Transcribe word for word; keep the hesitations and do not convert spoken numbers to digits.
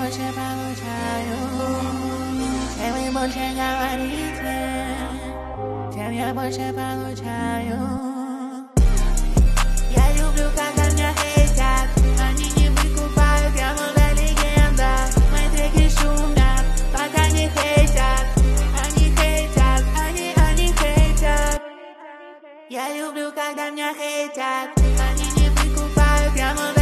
больше получаю. Чем вы больше говорите, тем я больше получаю. Я люблю, когда меня хейтят, они не выкупают, я мода легенда. Мои треки шумят, пока не хейтят. Они хейтят, они, они хейтят. Я люблю, когда меня хейтят, они не выкупают, я мода